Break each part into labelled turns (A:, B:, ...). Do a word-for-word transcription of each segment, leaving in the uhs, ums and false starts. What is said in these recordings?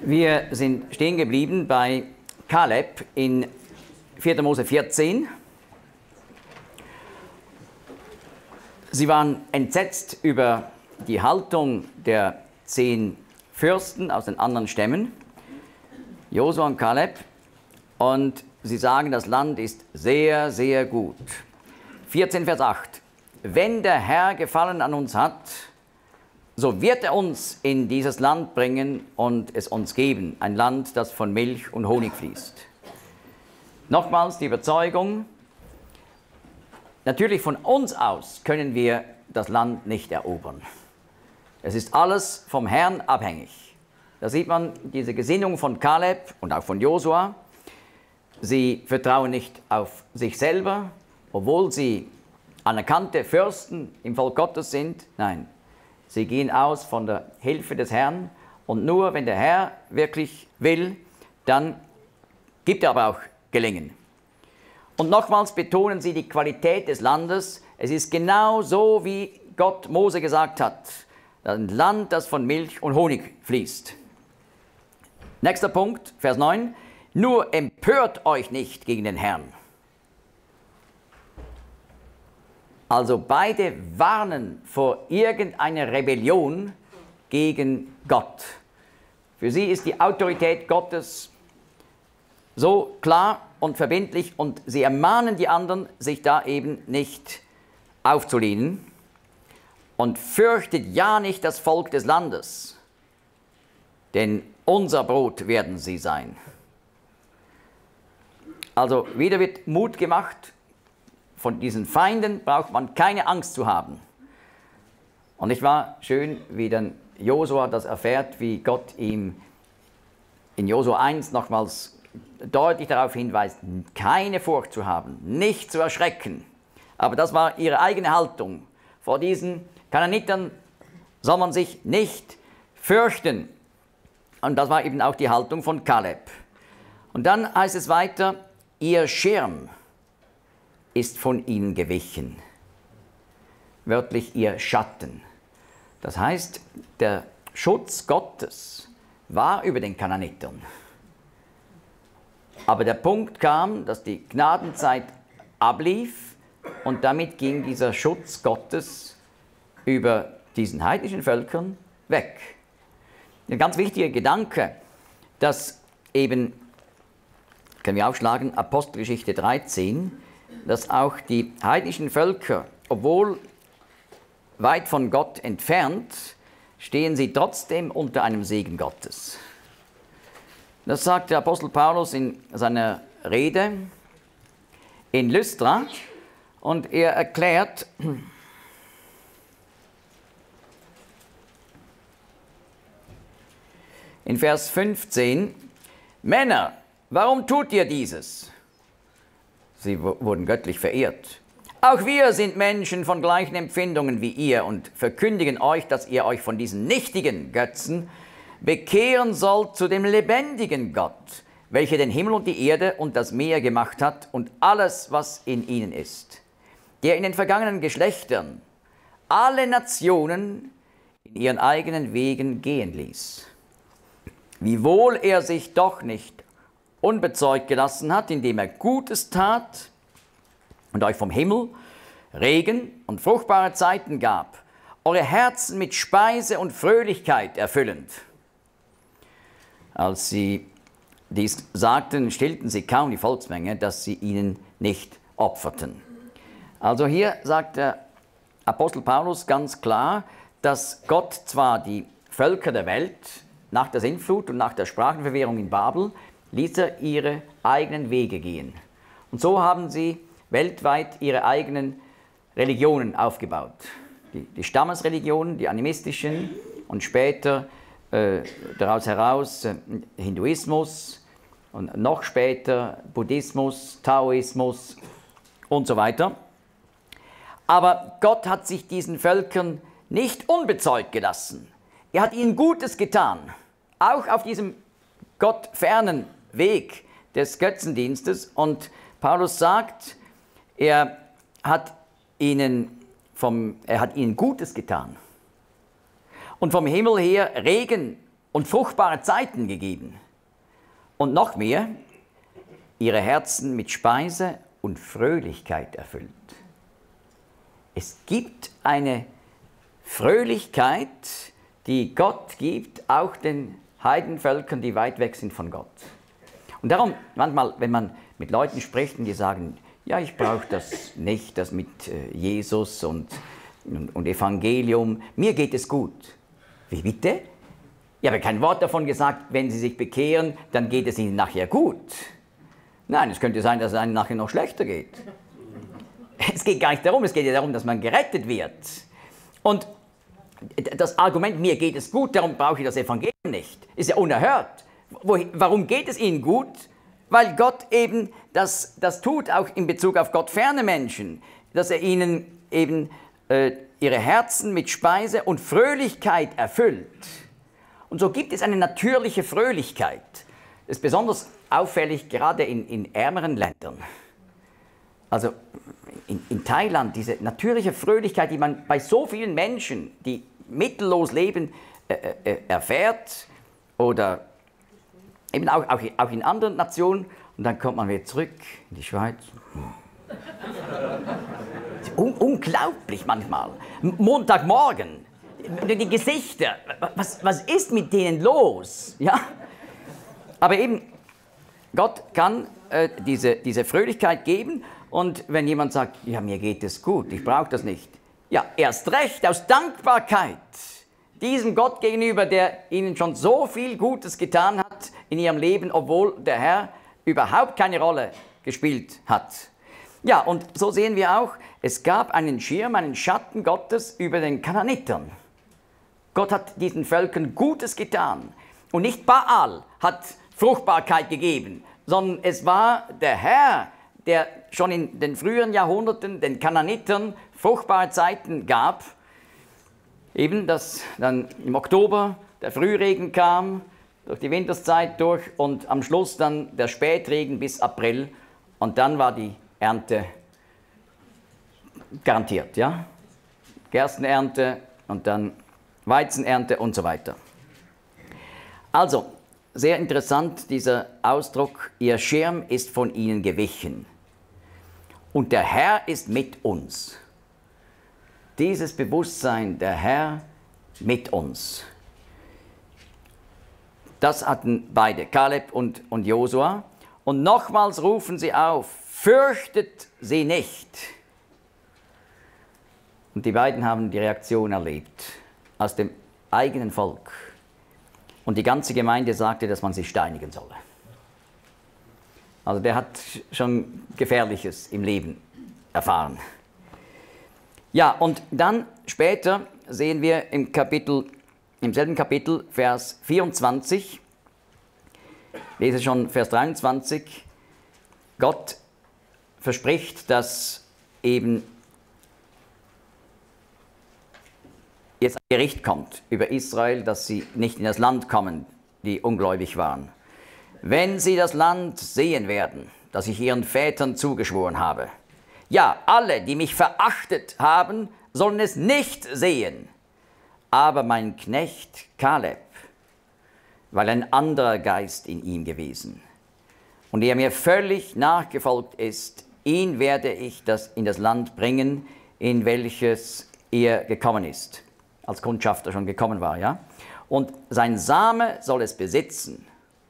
A: Wir sind stehen geblieben bei Kaleb in vierter Mose vierzehn. Sie waren entsetzt über die Haltung der zehn Fürsten aus den anderen Stämmen, Josua und Kaleb, und sie sagen, das Land ist sehr, sehr gut. vierzehn, Vers acht. Wenn der Herr Gefallen an uns hat, so wird er uns in dieses Land bringen und es uns geben, ein Land, das von Milch und Honig fließt. Nochmals die Überzeugung, natürlich von uns aus können wir das Land nicht erobern. Es ist alles vom Herrn abhängig. Da sieht man diese Gesinnung von Kaleb und auch von Josua. Sie vertrauen nicht auf sich selber, obwohl sie anerkannte Fürsten im Volk Gottes sind. Nein, sie gehen aus von der Hilfe des Herrn. Und nur wenn der Herr wirklich will, dann gibt er aber auch Gelingen. Und nochmals betonen sie die Qualität des Landes. Es ist genau so, wie Gott Mose gesagt hat. Ein Land, das von Milch und Honig fließt. Nächster Punkt, Vers neun. Nur empört euch nicht gegen den Herrn. Also beide warnen vor irgendeiner Rebellion gegen Gott. Für sie ist die Autorität Gottes so klar und verbindlich und sie ermahnen die anderen, sich da eben nicht aufzulehnen. Und fürchtet ja nicht das Volk des Landes, denn unser Brot werden sie sein. Also wieder wird Mut gemacht, von diesen Feinden braucht man keine Angst zu haben. Und es war schön, wie dann Josua das erfährt, wie Gott ihm in Josua eins nochmals deutlich darauf hinweist, keine Furcht zu haben, nicht zu erschrecken. Aber das war ihre eigene Haltung. Vor diesen Kanaanitern soll man sich nicht fürchten. Und das war eben auch die Haltung von Kaleb. Und dann heißt es weiter, ihr Schirm ist von ihnen gewichen. Wörtlich ihr Schatten. Das heißt, der Schutz Gottes war über den Kanaanitern. Aber der Punkt kam, dass die Gnadenzeit ablief und damit ging dieser Schutz Gottes über diesen heidnischen Völkern weg. Ein ganz wichtiger Gedanke, dass eben, können wir aufschlagen, Apostelgeschichte dreizehn, dass auch die heidnischen Völker, obwohl weit von Gott entfernt, stehen sie trotzdem unter einem Segen Gottes. Das sagt der Apostel Paulus in seiner Rede in Lystra und er erklärt, in Vers fünfzehn, Männer, warum tut ihr dieses? Sie wurden göttlich verehrt. Auch wir sind Menschen von gleichen Empfindungen wie ihr und verkündigen euch, dass ihr euch von diesen nichtigen Götzen bekehren sollt zu dem lebendigen Gott, welcher den Himmel und die Erde und das Meer gemacht hat und alles, was in ihnen ist, der in den vergangenen Geschlechtern alle Nationen in ihren eigenen Wegen gehen ließ. Wiewohl er sich doch nicht unbezeugt gelassen hat, indem er Gutes tat und euch vom Himmel Regen und fruchtbare Zeiten gab, eure Herzen mit Speise und Fröhlichkeit erfüllend. Als sie dies sagten, stillten sie kaum die Volksmenge, dass sie ihnen nicht opferten. Also hier sagt der Apostel Paulus ganz klar, dass Gott zwar die Völker der Welt nach der Sintflut und nach der Sprachenverwirrung in Babel ließ er ihre eigenen Wege gehen. Und so haben sie weltweit ihre eigenen Religionen aufgebaut. Die, die Stammesreligionen, die animistischen und später äh, daraus heraus äh, Hinduismus und noch später Buddhismus, Taoismus und so weiter. Aber Gott hat sich diesen Völkern nicht unbezeugt gelassen. Er hat ihnen Gutes getan, auch auf diesem gottfernen Weg des Götzendienstes. Und Paulus sagt, er hat ihnen, vom, er hat ihnen Gutes getan. Und vom Himmel her Regen und fruchtbare Zeiten gegeben. Und noch mehr, ihre Herzen mit Speise und Fröhlichkeit erfüllt. Es gibt eine Fröhlichkeit, die Gott gibt, auch den Heidenvölkern, die weit weg sind von Gott. Und darum, manchmal, wenn man mit Leuten spricht und die sagen, ja, ich brauche das nicht, das mit Jesus und, und, und Evangelium, mir geht es gut. Wie bitte? Ich habe kein Wort davon gesagt, wenn Sie sich bekehren, dann geht es Ihnen nachher gut. Nein, es könnte sein, dass es Ihnen nachher noch schlechter geht. Es geht gar nicht darum, es geht ja darum, dass man gerettet wird. Und das Argument, mir geht es gut, darum brauche ich das Evangelium nicht, ist ja unerhört. Wo, warum geht es Ihnen gut? Weil Gott eben das, das tut, auch in Bezug auf gottferne Menschen, dass er ihnen eben äh, ihre Herzen mit Speise und Fröhlichkeit erfüllt. Und so gibt es eine natürliche Fröhlichkeit. Das ist besonders auffällig gerade in, in ärmeren Ländern. Also in, in Thailand, diese natürliche Fröhlichkeit, die man bei so vielen Menschen, die mittellos leben, äh, äh, erfährt, oder eben auch, auch, auch in anderen Nationen, und dann kommt man wieder zurück in die Schweiz. Un unglaublich manchmal. Montagmorgen, die Gesichter, was, was ist mit denen los? Ja? Aber eben, Gott kann äh, diese, diese Fröhlichkeit geben, und wenn jemand sagt, ja, mir geht es gut, ich brauche das nicht, ja, erst recht aus Dankbarkeit diesem Gott gegenüber, der ihnen schon so viel Gutes getan hat in ihrem Leben, obwohl der Herr überhaupt keine Rolle gespielt hat. Ja, und so sehen wir auch, es gab einen Schirm, einen Schatten Gottes über den Kanaanitern. Gott hat diesen Völkern Gutes getan. Und nicht Baal hat Fruchtbarkeit gegeben, sondern es war der Herr, der schon in den früheren Jahrhunderten den Kanaanitern fruchtbare Zeiten gab. Eben, dass dann im Oktober der Frühregen kam, durch die Winterszeit durch, und am Schluss dann der Spätregen bis April, und dann war die Ernte garantiert, ja? Gerstenernte und dann Weizenernte und so weiter. Also, sehr interessant dieser Ausdruck, ihr Schirm ist von ihnen gewichen und der Herr ist mit uns. Dieses Bewusstsein, der Herr mit uns. Das hatten beide, Kaleb und, und Josua. Und nochmals rufen sie auf, fürchtet sie nicht. Und die beiden haben die Reaktion erlebt aus dem eigenen Volk. Und die ganze Gemeinde sagte, dass man sie steinigen solle. Also der hat schon Gefährliches im Leben erfahren. Ja, und dann später sehen wir im Kapitel, im selben Kapitel, Vers vierundzwanzig, lese schon Vers dreiundzwanzig, Gott verspricht, dass eben jetzt ein Gericht kommt über Israel, dass sie nicht in das Land kommen, die ungläubig waren. Wenn sie das Land sehen werden, das ich ihren Vätern zugeschworen habe. Ja, alle, die mich verachtet haben, sollen es nicht sehen. Aber mein Knecht Kaleb, weil ein anderer Geist in ihm gewesen und er mir völlig nachgefolgt ist, ihn werde ich das in das Land bringen, in welches er gekommen ist, als Kundschafter schon gekommen war, ja. Und sein Same soll es besitzen.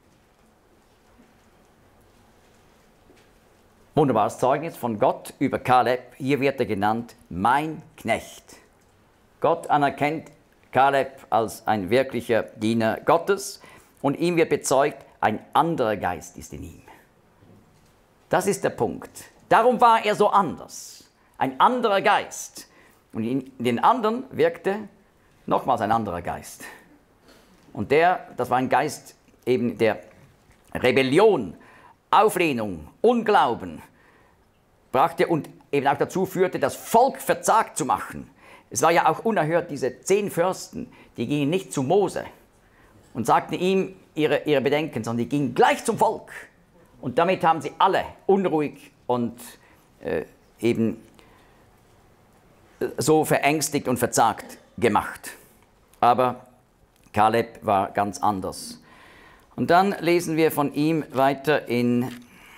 A: Wunderbares Zeugnis von Gott über Kaleb. Hier wird er genannt, mein Knecht. Gott anerkennt Kaleb als ein wirklicher Diener Gottes und ihm wird bezeugt, ein anderer Geist ist in ihm. Das ist der Punkt. Darum war er so anders. Ein anderer Geist. Und in den anderen wirkte nochmals ein anderer Geist. Und der, das war ein Geist eben der Rebellion, Auflehnung, Unglauben, brachte und eben auch dazu führte, das Volk verzagt zu machen. Es war ja auch unerhört, diese zehn Fürsten, die gingen nicht zu Mose und sagten ihm ihre, ihre Bedenken, sondern die gingen gleich zum Volk. Und damit haben sie alle unruhig und äh, eben so verängstigt und verzagt gemacht. Aber Kaleb war ganz anders. Und dann lesen wir von ihm weiter in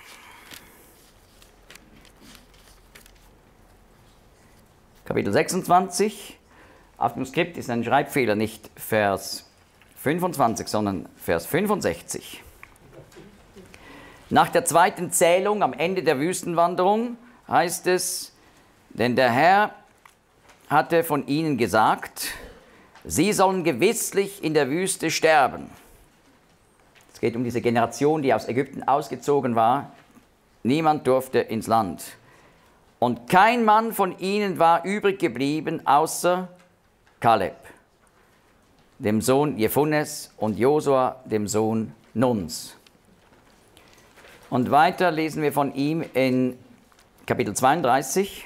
A: Kapitel sechsundzwanzig. Auf dem Skript ist ein Schreibfehler, nicht Vers fünfundzwanzig, sondern Vers fünfundsechzig. Nach der zweiten Zählung am Ende der Wüstenwanderung heißt es, denn der Herr hatte von ihnen gesagt, sie sollen gewisslich in der Wüste sterben. Es geht um diese Generation, die aus Ägypten ausgezogen war. Niemand durfte ins Land. Und kein Mann von ihnen war übrig geblieben, außer Kaleb, dem Sohn Jephunes, und Josua, dem Sohn Nuns. Und weiter lesen wir von ihm in Kapitel zweiunddreißig.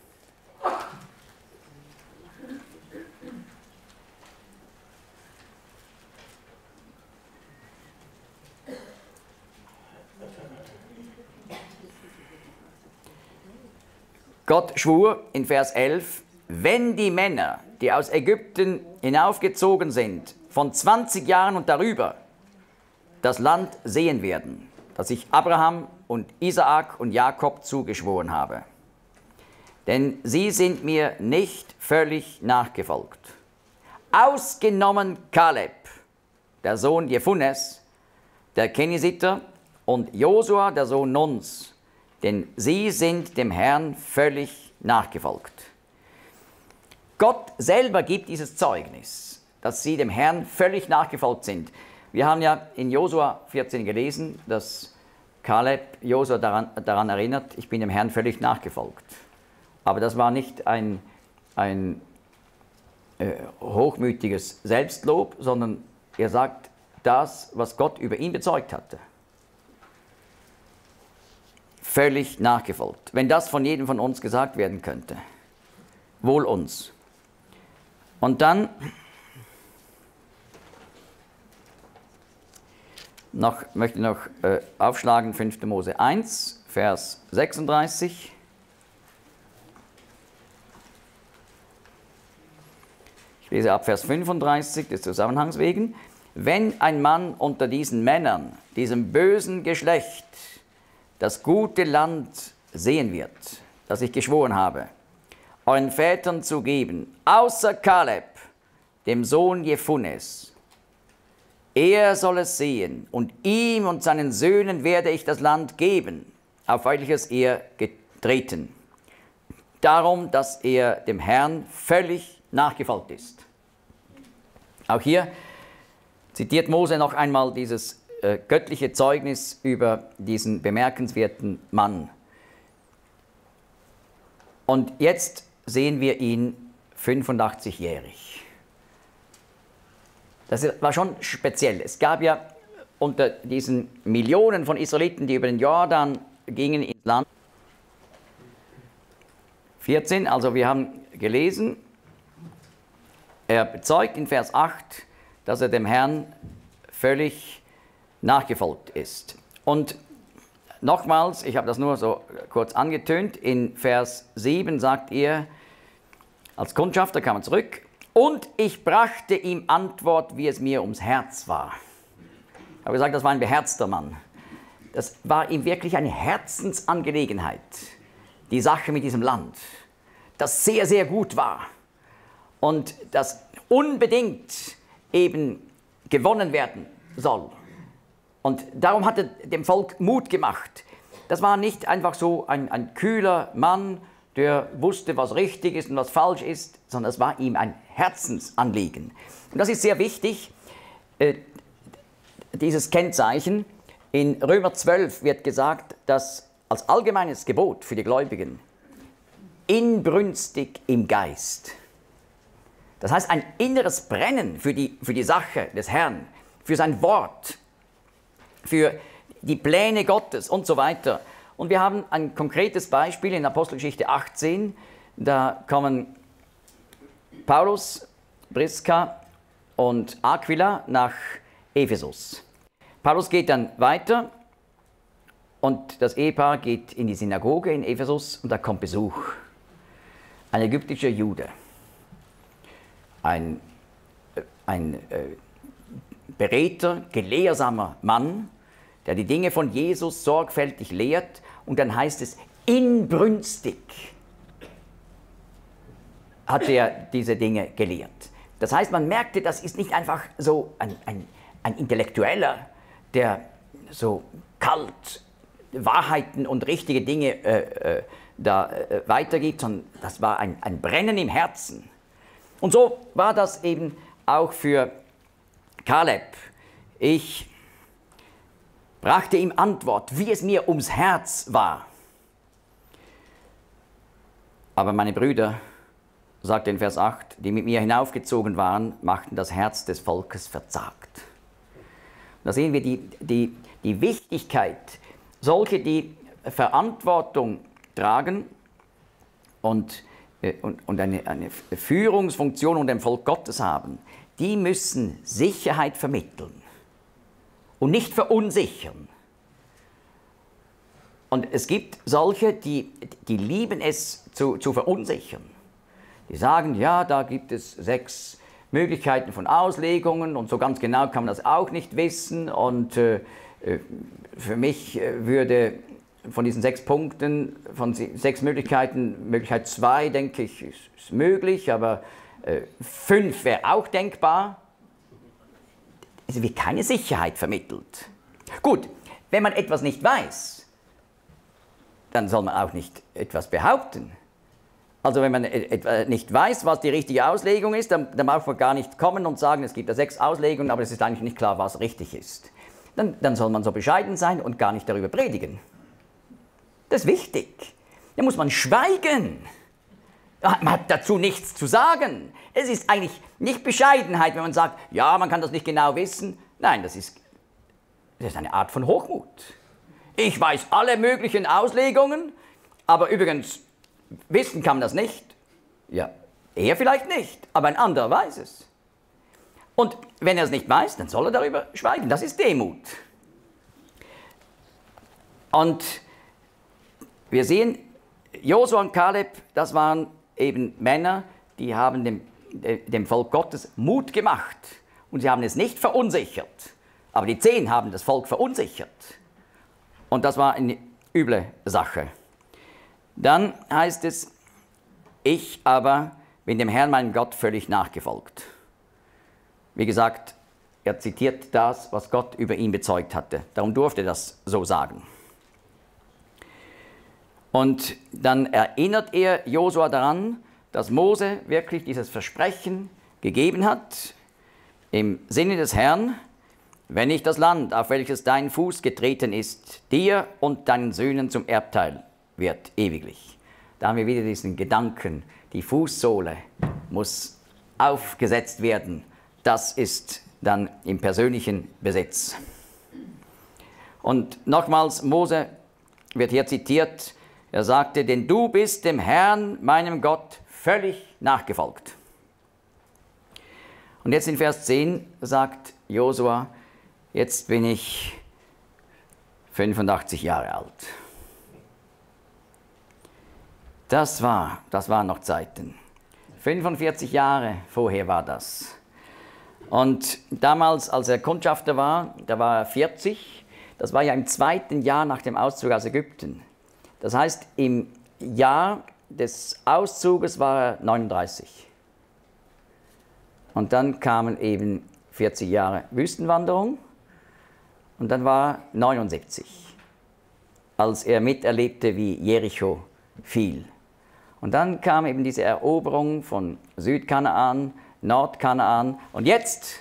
A: Gott schwur in Vers elf, wenn die Männer, die aus Ägypten hinaufgezogen sind, von zwanzig Jahren und darüber, das Land sehen werden, das ich Abraham und Isaak und Jakob zugeschworen habe. Denn sie sind mir nicht völlig nachgefolgt. Ausgenommen Kaleb, der Sohn Jephunes, der Kenisiter, und Josua, der Sohn Nuns, denn sie sind dem Herrn völlig nachgefolgt. Gott selber gibt dieses Zeugnis, dass sie dem Herrn völlig nachgefolgt sind. Wir haben ja in Josua vierzehn gelesen, dass Kaleb Josua daran, daran erinnert, ich bin dem Herrn völlig nachgefolgt. Aber das war nicht ein, ein äh, hochmütiges Selbstlob, sondern er sagt das, was Gott über ihn bezeugt hatte. Völlig nachgefolgt. Wenn das von jedem von uns gesagt werden könnte. Wohl uns. Und dann noch, möchte ich noch äh, aufschlagen, fünfter Mose eins, Vers sechsunddreißig. Ich lese ab Vers fünfunddreißig des Zusammenhangs wegen. Wenn ein Mann unter diesen Männern, diesem bösen Geschlecht, das gute Land sehen wird, das ich geschworen habe, euren Vätern zu geben, außer Kaleb, dem Sohn Jephunes. Er soll es sehen, und ihm und seinen Söhnen werde ich das Land geben, auf welches er getreten. Darum, dass er dem Herrn völlig nachgefolgt ist. Auch hier zitiert Mose noch einmal dieses äh, göttliche Zeugnis über diesen bemerkenswerten Mann. Und jetzt sehen wir ihn fünfundachtzigjährig. Das war schon speziell. Es gab ja unter diesen Millionen von Israeliten, die über den Jordan gingen ins Land, vierzehn, also wir haben gelesen, er bezeugt in Vers acht, dass er dem Herrn völlig nachgefolgt ist. Und nochmals, ich habe das nur so kurz angetönt, in Vers sieben sagt er, als Kundschafter kam er zurück, und ich brachte ihm Antwort, wie es mir ums Herz war. Ich habe gesagt, das war ein beherzter Mann. Das war ihm wirklich eine Herzensangelegenheit, die Sache mit diesem Land, das sehr, sehr gut war und das unbedingt eben gewonnen werden soll. Und darum hat er dem Volk Mut gemacht. Das war nicht einfach so ein, ein kühler Mann, der wusste, was richtig ist und was falsch ist, sondern es war ihm ein Herzensanliegen. Und das ist sehr wichtig, äh, dieses Kennzeichen. In Römer zwölf wird gesagt, dass als allgemeines Gebot für die Gläubigen inbrünstig im Geist. Das heißt, ein inneres Brennen für die, für die Sache des Herrn, für sein Wort, für die Pläne Gottes und so weiter. Und wir haben ein konkretes Beispiel in Apostelgeschichte achtzehn. Da kommen Paulus, Priska und Aquila nach Ephesus. Paulus geht dann weiter und das Ehepaar geht in die Synagoge in Ephesus und da kommt Besuch. Ein ägyptischer Jude, ein, ein äh, beredter, gelehrsamer Mann, der die Dinge von Jesus sorgfältig lehrt. Und dann heißt es, inbrünstig hat er diese Dinge gelehrt. Das heißt, man merkte, das ist nicht einfach so ein, ein, ein Intellektueller, der so kalt Wahrheiten und richtige Dinge äh, äh, da äh, weitergibt, sondern das war ein, ein Brennen im Herzen. Und so war das eben auch für Kaleb. Ich brachte ihm Antwort, wie es mir ums Herz war. Aber meine Brüder, sagt in Vers acht, die mit mir hinaufgezogen waren, machten das Herz des Volkes verzagt. Da sehen wir die, die, die Wichtigkeit, solche, die Verantwortung tragen und, und, und eine, eine Führungsfunktion unter dem Volk Gottes haben, die müssen Sicherheit vermitteln und nicht verunsichern. Und es gibt solche, die, die lieben es zu, zu verunsichern. Die sagen, ja, da gibt es sechs Möglichkeiten von Auslegungen und so ganz genau kann man das auch nicht wissen. Und äh, für mich würde von diesen sechs Punkten, von sechs Möglichkeiten, Möglichkeit zwei, denke ich, ist, ist möglich, aber äh, fünf wäre auch denkbar. Es wird keine Sicherheit vermittelt. Gut, wenn man etwas nicht weiß, dann soll man auch nicht etwas behaupten. Also wenn man nicht weiß, was die richtige Auslegung ist, dann, dann darf man gar nicht kommen und sagen, es gibt da sechs Auslegungen, aber es ist eigentlich nicht klar, was richtig ist. Dann, dann soll man so bescheiden sein und gar nicht darüber predigen. Das ist wichtig. Da muss man schweigen. Man hat dazu nichts zu sagen. Es ist eigentlich nicht Bescheidenheit, wenn man sagt, ja, man kann das nicht genau wissen. Nein, das ist, das ist eine Art von Hochmut. Ich weiß alle möglichen Auslegungen, aber übrigens, wissen kann man das nicht. Ja, er vielleicht nicht, aber ein anderer weiß es. Und wenn er es nicht weiß, dann soll er darüber schweigen. Das ist Demut. Und wir sehen, Josua und Kaleb, das waren eben Männer, die haben dem, dem Volk Gottes Mut gemacht. Und sie haben es nicht verunsichert. Aber die Zehn haben das Volk verunsichert. Und das war eine üble Sache. Dann heißt es, ich aber bin dem Herrn, meinem Gott, völlig nachgefolgt. Wie gesagt, er zitiert das, was Gott über ihn bezeugt hatte. Darum durfte er das so sagen. Und dann erinnert er Josua daran, dass Mose wirklich dieses Versprechen gegeben hat, im Sinne des Herrn, wenn ich das Land, auf welches dein Fuß getreten ist, dir und deinen Söhnen zum Erbteil wird ewiglich. Da haben wir wieder diesen Gedanken, die Fußsohle muss aufgesetzt werden. Das ist dann im persönlichen Besitz. Und nochmals, Mose wird hier zitiert, er sagte, denn du bist dem Herrn, meinem Gott, völlig nachgefolgt. Und jetzt in Vers zehn sagt Josua, jetzt bin ich fünfundachtzig Jahre alt. Das war, das waren noch Zeiten. fünfundvierzig Jahre vorher war das. Und damals, als er Kundschafter war, da war er vierzig. Das war ja im zweiten Jahr nach dem Auszug aus Ägypten. Das heißt, im Jahr des Auszuges war er neununddreißig. Und dann kamen eben vierzig Jahre Wüstenwanderung. Und dann war er neunundsiebzig, als er miterlebte, wie Jericho fiel. Und dann kam eben diese Eroberung von Südkanaan, Nordkanaan. Und jetzt,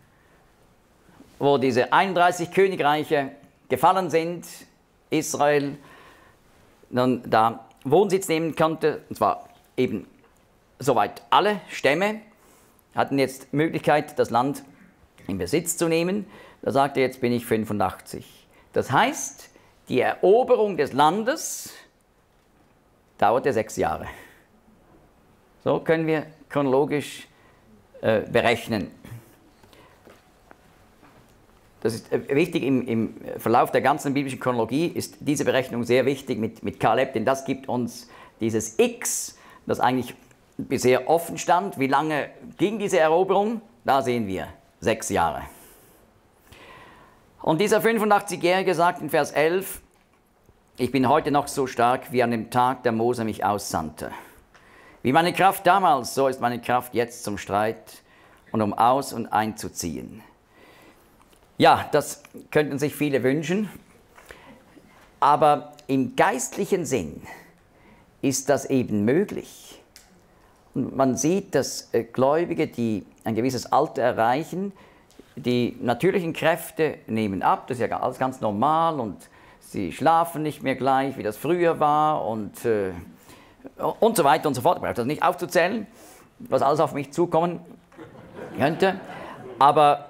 A: wo diese einunddreißig Königreiche gefallen sind, Israel dann da Wohnsitz nehmen konnte, und zwar eben soweit alle Stämme, hatten jetzt Möglichkeit, das Land in Besitz zu nehmen. Da sagte er, jetzt bin ich fünfundachtzig. Das heißt, die Eroberung des Landes dauerte sechs Jahre. So können wir chronologisch äh, berechnen. Das ist äh, wichtig im, im Verlauf der ganzen biblischen Chronologie, ist diese Berechnung sehr wichtig mit, mit Kaleb, denn das gibt uns dieses X, das eigentlich bisher offen stand. Wie lange ging diese Eroberung? Da sehen wir, sechs Jahre. Und dieser fünfundachtzigjährige sagt in Vers elf, ich bin heute noch so stark, wie an dem Tag, da Mose mich aussandte. Wie meine Kraft damals, so ist meine Kraft jetzt zum Streit und um aus- und einzuziehen. Ja, das könnten sich viele wünschen, aber im geistlichen Sinn ist das eben möglich. Und man sieht, dass Gläubige, die ein gewisses Alter erreichen, die natürlichen Kräfte nehmen ab, das ist ja alles ganz normal und sie schlafen nicht mehr gleich, wie das früher war und, äh, und so weiter und so fort. Ich brauche das nicht aufzuzählen, was alles auf mich zukommen könnte, aber,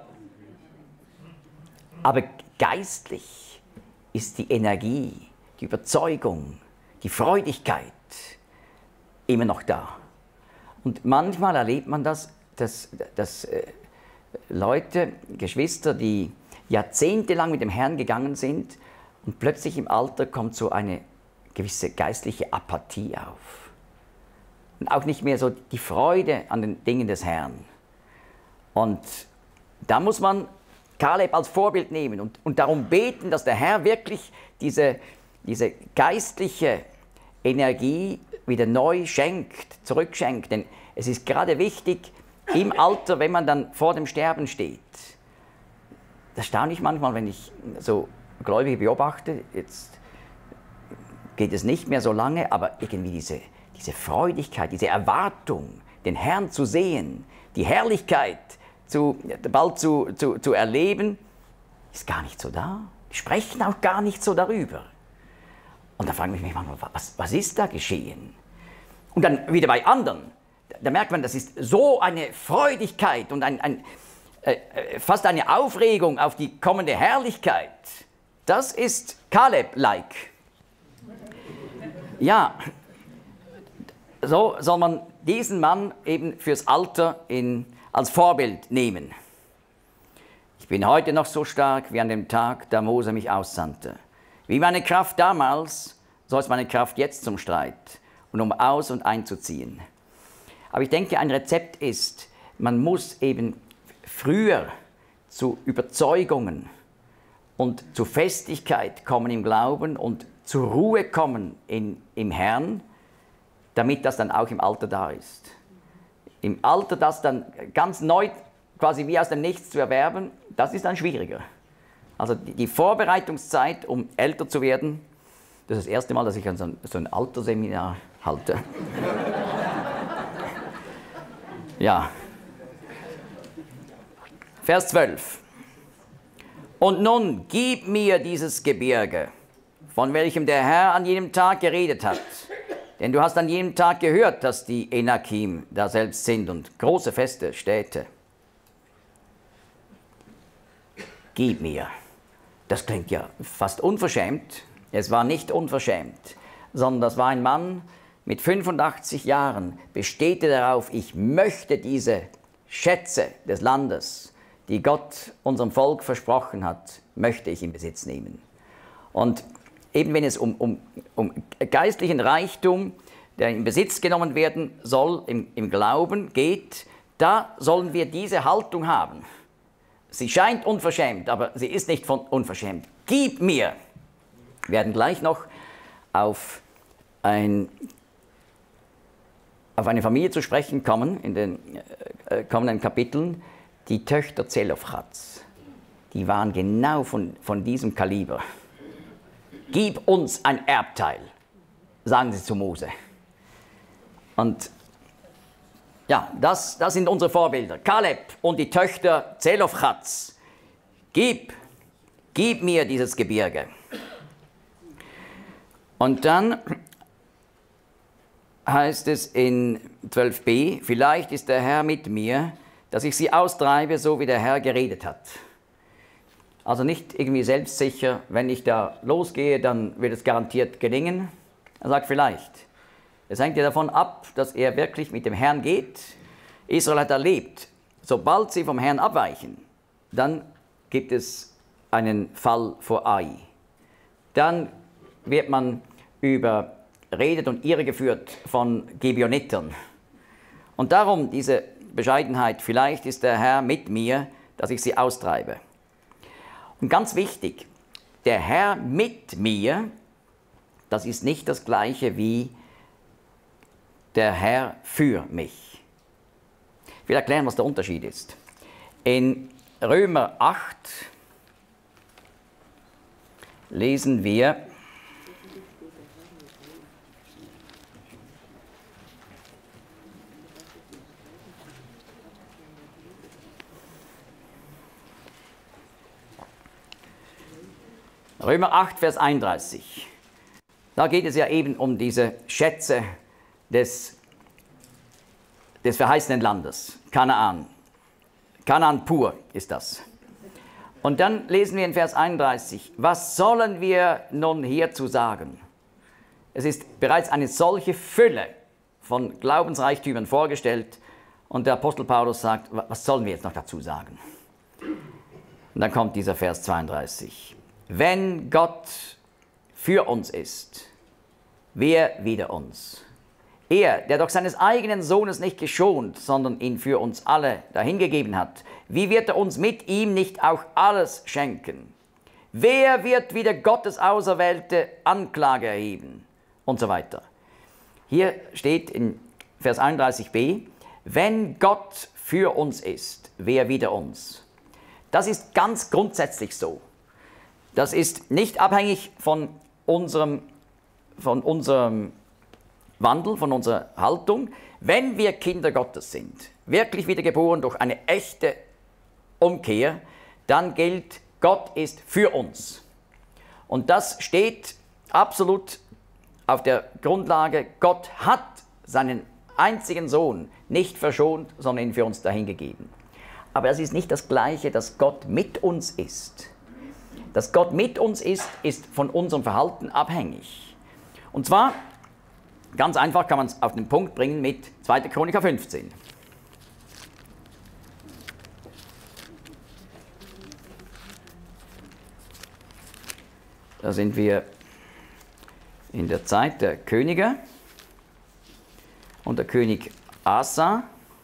A: aber geistlich ist die Energie, die Überzeugung, die Freudigkeit immer noch da. Und manchmal erlebt man das, dass, dass äh, Leute, Geschwister, die jahrzehntelang mit dem Herrn gegangen sind und plötzlich im Alter kommt so eine gewisse geistliche Apathie auf. Und auch nicht mehr so die Freude an den Dingen des Herrn. Und da muss man Kaleb als Vorbild nehmen und, und darum beten, dass der Herr wirklich diese, diese geistliche Energie wieder neu schenkt, zurückschenkt. Denn es ist gerade wichtig, im Alter, wenn man dann vor dem Sterben steht. Das staune ich manchmal, wenn ich so Gläubige beobachte. Jetzt geht es nicht mehr so lange, aber irgendwie diese, diese Freudigkeit, diese Erwartung, den Herrn zu sehen, die Herrlichkeit zu, bald zu, zu, zu erleben, ist gar nicht so da. Die sprechen auch gar nicht so darüber. Und da frage ich mich manchmal, was, was ist da geschehen? Und dann wieder bei anderen. Da merkt man, das ist so eine Freudigkeit und ein, ein, äh, fast eine Aufregung auf die kommende Herrlichkeit. Das ist Kaleb-like. Ja, so soll man diesen Mann eben fürs Alter in, als Vorbild nehmen. Ich bin heute noch so stark wie an dem Tag, da Mose mich aussandte. Wie meine Kraft damals, so ist meine Kraft jetzt zum Streit und um aus- und einzuziehen. Aber ich denke, ein Rezept ist, man muss eben früher zu Überzeugungen und zu Festigkeit kommen im Glauben und zur Ruhe kommen in, im Herrn, damit das dann auch im Alter da ist. Im Alter das dann ganz neu, quasi wie aus dem Nichts zu erwerben, das ist dann schwieriger. Also die, die Vorbereitungszeit, um älter zu werden, das ist das erste Mal, dass ich an so ein, so ein Altersseminar halte. Ja. Vers zwölf. Und nun gib mir dieses Gebirge, von welchem der Herr an jenem Tag geredet hat. Denn du hast an jenem Tag gehört, dass die Enakim da selbst sind und große Feste, Städte. Gib mir. Das klingt ja fast unverschämt. Es war nicht unverschämt, sondern das war ein Mann, mit fünfundachtzig Jahren besteht er darauf, ich möchte diese Schätze des Landes, die Gott unserem Volk versprochen hat, möchte ich in Besitz nehmen. Und eben wenn es um, um, um geistlichen Reichtum, der in Besitz genommen werden soll, im, im Glauben geht, da sollen wir diese Haltung haben. Sie scheint unverschämt, aber sie ist nicht von unverschämt. Gib mir! Wir werden gleich noch auf ein auf eine Familie zu sprechen kommen, in den äh, kommenden Kapiteln, die Töchter Zelofchats. Die waren genau von, von diesem Kaliber. Gib uns ein Erbteil, sagen sie zu Mose. Und ja, das, das sind unsere Vorbilder. Kaleb und die Töchter Zelofchats. Gib, gib mir dieses Gebirge. Und dann heißt es in zwölf b, vielleicht ist der Herr mit mir, dass ich sie austreibe, so wie der Herr geredet hat. Also nicht irgendwie selbstsicher, wenn ich da losgehe, dann wird es garantiert gelingen. Er sagt vielleicht. Es hängt ja davon ab, dass er wirklich mit dem Herrn geht. Israel hat erlebt, sobald sie vom Herrn abweichen, dann gibt es einen Fall vor Ai. Dann wird man überredet und irregeführt von Gibeonitern. Und darum diese Bescheidenheit, vielleicht ist der Herr mit mir, dass ich sie austreibe. Und ganz wichtig, der Herr mit mir, das ist nicht das Gleiche wie der Herr für mich. Ich will erklären, was der Unterschied ist. In Römer acht lesen wir, Römer acht, Vers einunddreißig. Da geht es ja eben um diese Schätze des, des verheißenen Landes, Kanaan. Kanaan pur ist das. Und dann lesen wir in Vers einunddreißig, was sollen wir nun hierzu sagen? Es ist bereits eine solche Fülle von Glaubensreichtümern vorgestellt und der Apostel Paulus sagt, was sollen wir jetzt noch dazu sagen? Und dann kommt dieser Vers zweiunddreißig. Wenn Gott für uns ist, wer wider uns? Er, der doch seines eigenen Sohnes nicht geschont, sondern ihn für uns alle dahingegeben hat, wie wird er uns mit ihm nicht auch alles schenken? Wer wird wider Gottes Auserwählte Anklage erheben? Und so weiter. Hier steht in Vers einunddreißig b, wenn Gott für uns ist, wer wider uns? Das ist ganz grundsätzlich so. Das ist nicht abhängig von unserem, von unserem Wandel, von unserer Haltung. Wenn wir Kinder Gottes sind, wirklich wiedergeboren durch eine echte Umkehr, dann gilt, Gott ist für uns. Und das steht absolut auf der Grundlage, Gott hat seinen einzigen Sohn nicht verschont, sondern ihn für uns dahingegeben. Aber es ist nicht das Gleiche, dass Gott mit uns ist. Dass Gott mit uns ist, ist von unserem Verhalten abhängig. Und zwar, ganz einfach kann man es auf den Punkt bringen mit zweiter Chroniker fünfzehn. Da sind wir in der Zeit der Könige und der König Asa.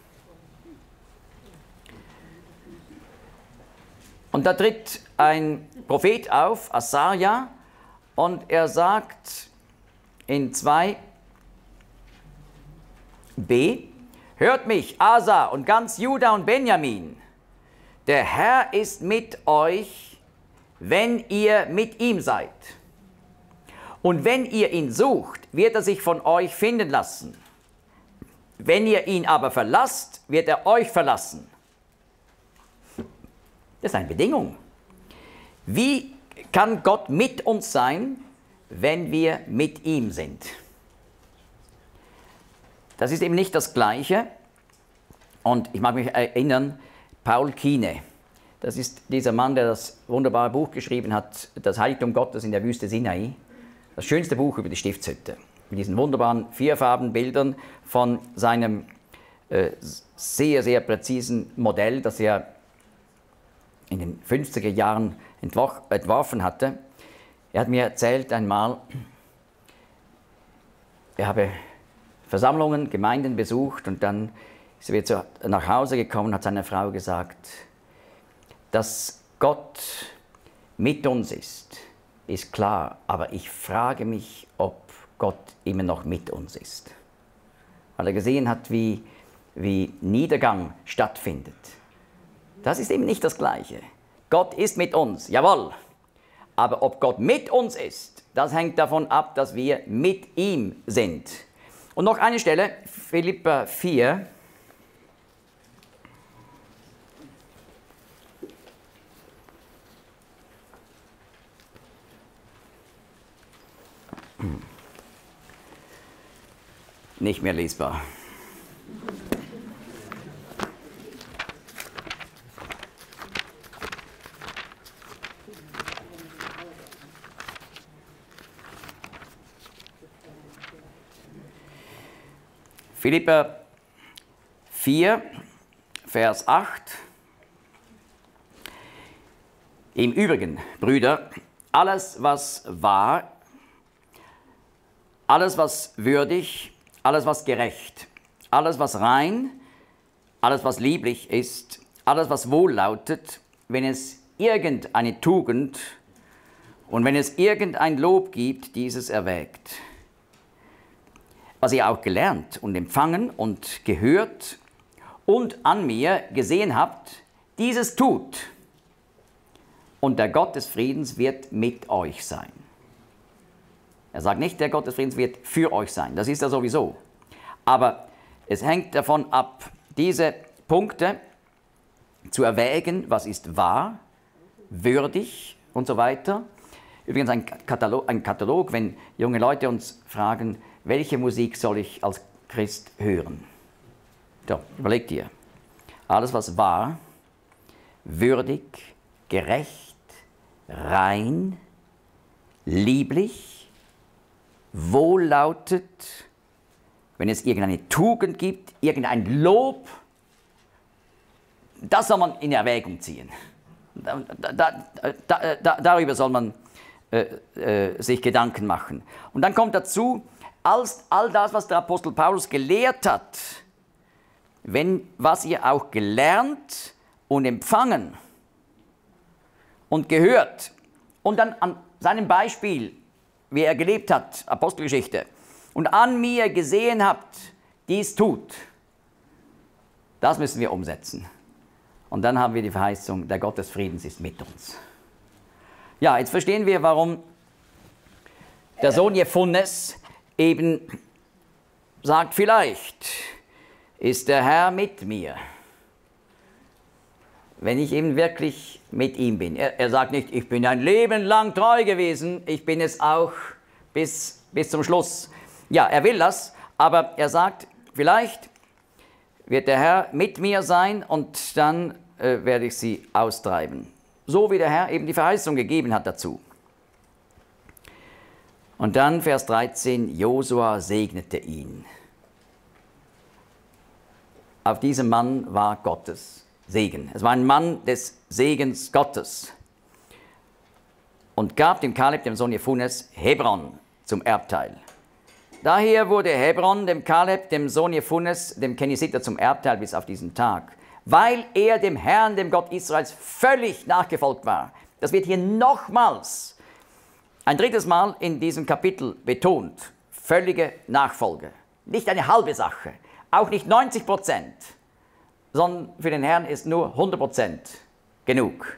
A: Und da tritt ein Prophet auf, Asaja, und er sagt in zwei b, hört mich, Asa und ganz Juda und Benjamin, der Herr ist mit euch, wenn ihr mit ihm seid. Und wenn ihr ihn sucht, wird er sich von euch finden lassen. Wenn ihr ihn aber verlasst, wird er euch verlassen. Das ist eine Bedingung. Wie kann Gott mit uns sein, wenn wir mit ihm sind? Das ist eben nicht das Gleiche. Und ich mag mich erinnern, Paul Kine, das ist dieser Mann, der das wunderbare Buch geschrieben hat, Das Heiligtum Gottes in der Wüste Sinai. Das schönste Buch über die Stiftshütte. Mit diesen wunderbaren Vierfarbenbildern von seinem äh, sehr, sehr präzisen Modell, das er in den fünfziger Jahren entworfen hatte. Er hat mir erzählt einmal, er habe Versammlungen, Gemeinden besucht und dann ist er wieder nach Hause gekommen und hat seiner Frau gesagt, dass Gott mit uns ist, ist klar, aber ich frage mich, ob Gott immer noch mit uns ist. Weil er gesehen hat, wie, wie Niedergang stattfindet. Das ist eben nicht das Gleiche. Gott ist mit uns, jawohl. Aber ob Gott mit uns ist, das hängt davon ab, dass wir mit ihm sind. Und noch eine Stelle, Philipper vier. Nicht mehr lesbar. Philipper vier, Vers acht. Im Übrigen, Brüder, alles, was wahr, alles, was würdig, alles, was gerecht, alles, was rein, alles, was lieblich ist, alles, was wohl lautet, wenn es irgendeine Tugend und wenn es irgendein Lob gibt, dieses erwägt. Was ihr auch gelernt und empfangen und gehört und an mir gesehen habt, dieses tut. Und der Gott des Friedens wird mit euch sein. Er sagt nicht, der Gott des Friedens wird für euch sein. Das ist er sowieso. Aber es hängt davon ab, diese Punkte zu erwägen, was ist wahr, würdig und so weiter. Übrigens ein Katalog, ein Katalog, wenn junge Leute uns fragen, welche Musik soll ich als Christ hören? So, überlegt ihr. Alles, was wahr, würdig, gerecht, rein, lieblich, wohllautet, wenn es irgendeine Tugend gibt, irgendein Lob, das soll man in Erwägung ziehen. Da, da, da, da, darüber soll man äh, äh, sich Gedanken machen. Und dann kommt dazu, als all das, was der Apostel Paulus gelehrt hat, wenn, was ihr auch gelernt und empfangen und gehört, und dann an seinem Beispiel, wie er gelebt hat, Apostelgeschichte, und an mir gesehen habt, dies tut, das müssen wir umsetzen. Und dann haben wir die Verheißung, der Gott des Friedens ist mit uns. Ja, jetzt verstehen wir, warum der Sohn Jephunes eben sagt, vielleicht ist der Herr mit mir, wenn ich eben wirklich mit ihm bin. Er, er sagt nicht, ich bin ein Leben lang treu gewesen, ich bin es auch bis, bis zum Schluss. Ja, er will das, aber er sagt, vielleicht wird der Herr mit mir sein und dann äh, werde ich sie austreiben. So wie der Herr eben die Verheißung gegeben hat dazu. Und dann Vers dreizehn, Josua segnete ihn. Auf diesem Mann war Gottes Segen. Es war ein Mann des Segens Gottes. Und gab dem Kaleb, dem Sohn Jephunes, Hebron zum Erbteil. Daher wurde Hebron dem Kaleb, dem Sohn Jephunes, dem Kenisiter zum Erbteil bis auf diesen Tag, weil er dem Herrn, dem Gott Israels, völlig nachgefolgt war. Das wird hier nochmals, ein drittes Mal in diesem Kapitel betont, völlige Nachfolge. Nicht eine halbe Sache, auch nicht neunzig Prozent, sondern für den Herrn ist nur hundert Prozent genug.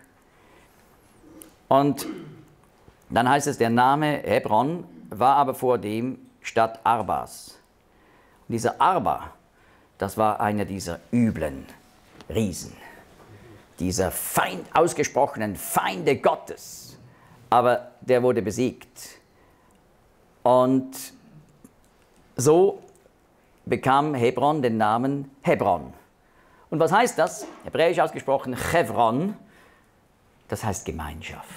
A: Und dann heißt es, der Name Hebron war aber vor dem Stadt Arbas. Und dieser Arba, das war einer dieser üblen Riesen, dieser Feind, ausgesprochenen Feinde Gottes. Aber der wurde besiegt. Und so bekam Hebron den Namen Hebron. Und was heißt das? Hebräisch ausgesprochen Chevron, das heißt Gemeinschaft.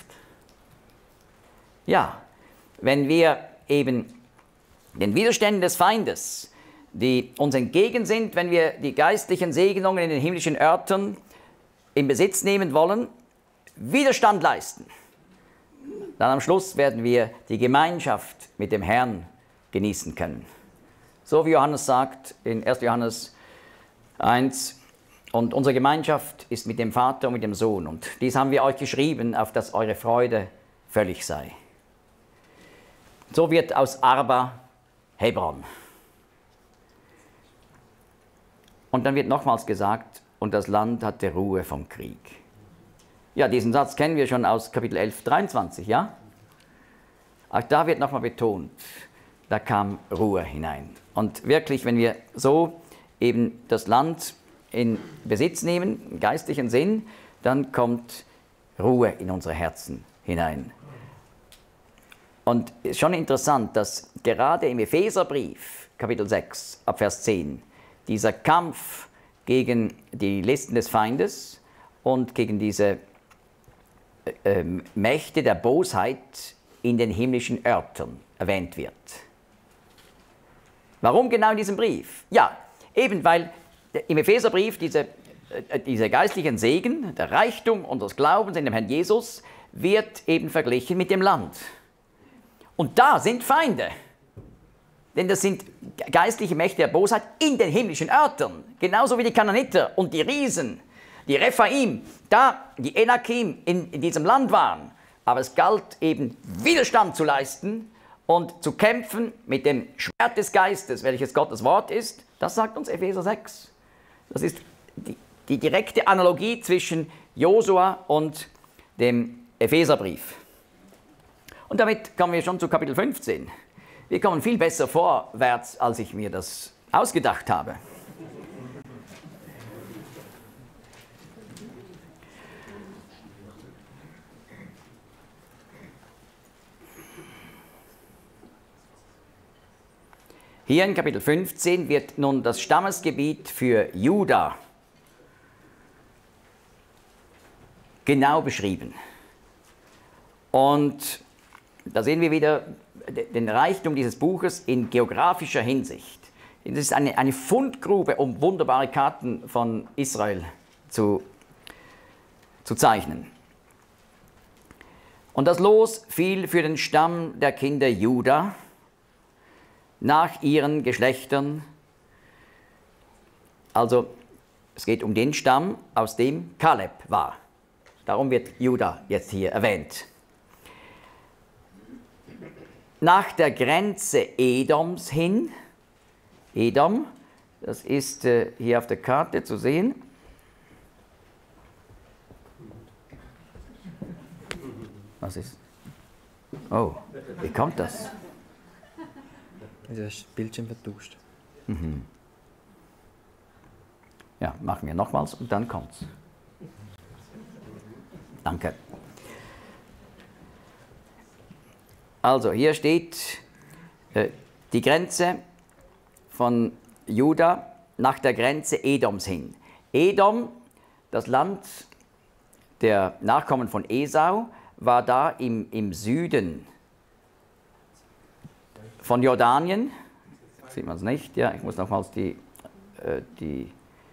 A: Ja, wenn wir eben den Widerständen des Feindes, die uns entgegen sind, wenn wir die geistlichen Segnungen in den himmlischen Örtern in Besitz nehmen wollen, Widerstand leisten, dann am Schluss werden wir die Gemeinschaft mit dem Herrn genießen können. So wie Johannes sagt in erster Johannes eins, und unsere Gemeinschaft ist mit dem Vater und mit dem Sohn. Und dies haben wir euch geschrieben, auf dass eure Freude völlig sei. So wird aus Arba Hebron. Und dann wird nochmals gesagt, und das Land hatte Ruhe vom Krieg. Ja, diesen Satz kennen wir schon aus Kapitel elf, dreiundzwanzig, ja? Auch da wird nochmal betont, da kam Ruhe hinein. Und wirklich, wenn wir so eben das Land in Besitz nehmen, im geistlichen Sinn, dann kommt Ruhe in unsere Herzen hinein. Und es ist schon interessant, dass gerade im Epheserbrief, Kapitel sechs, ab Vers zehn, dieser Kampf gegen die Listen des Feindes und gegen diese äh, Mächte der Bosheit in den himmlischen Örtern erwähnt wird. Warum genau in diesem Brief? Ja, eben weil im Epheserbrief diese, äh, diese geistlichen Segen, der Reichtum unseres Glaubens in dem Herrn Jesus, wird eben verglichen mit dem Land. Und da sind Feinde, denn das sind geistliche Mächte der Bosheit in den himmlischen Örtern, genauso wie die Kanaaniter und die Riesen. die Rephaim, da die Enakim in, in diesem Land waren. Aber es galt eben Widerstand zu leisten und zu kämpfen mit dem Schwert des Geistes, welches Gottes Wort ist. Das sagt uns Epheser sechs. Das ist die, die direkte Analogie zwischen Josua und dem Epheserbrief. Und damit kommen wir schon zu Kapitel fünfzehn. Wir kommen viel besser vorwärts, als ich mir das ausgedacht habe. Hier in Kapitel fünfzehn wird nun das Stammesgebiet für Juda genau beschrieben. Und da sehen wir wieder den Reichtum dieses Buches in geografischer Hinsicht. Es ist eine, eine Fundgrube, um wunderbare Karten von Israel zu, zu zeichnen. Und das Los fiel für den Stamm der Kinder Juda nach ihren Geschlechtern. Also es geht um den Stamm, aus dem Kaleb war. Darum wird Juda jetzt hier erwähnt. Nach der Grenze Edoms hin, Edom, das ist äh, hier auf der Karte zu sehen. Was ist? Oh, wie kommt das?
B: Das Bildschirm vertauscht.
A: Mhm. Ja, machen wir nochmals und dann kommt's. Danke. Also hier steht äh, die Grenze von Juda nach der Grenze Edoms hin. Edom, das Land der Nachkommen von Esau, war da im, im Süden von Jordanien. Sieht man es nicht? Ja, ich muss nochmals die, äh, die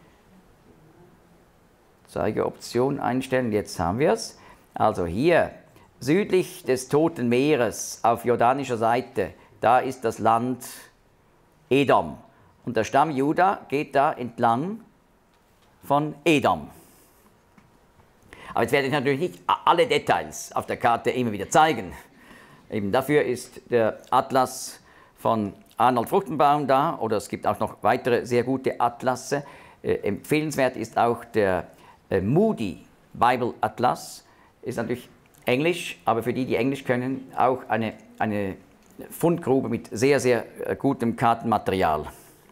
A: Zeigeoption einstellen. Jetzt haben wir es. Also hier südlich des Toten Meeres auf jordanischer Seite, da ist das Land Edom. Und der Stamm Juda geht da entlang von Edom. Aber jetzt werde ich natürlich nicht alle Details auf der Karte immer wieder zeigen. Eben dafür ist der Atlas von Arnold Fruchtenbaum da, oder es gibt auch noch weitere sehr gute Atlasse. Äh, empfehlenswert ist auch der äh, Moody Bible Atlas. Ist natürlich Englisch, aber für die, die Englisch können, auch eine, eine Fundgrube mit sehr, sehr gutem Kartenmaterial.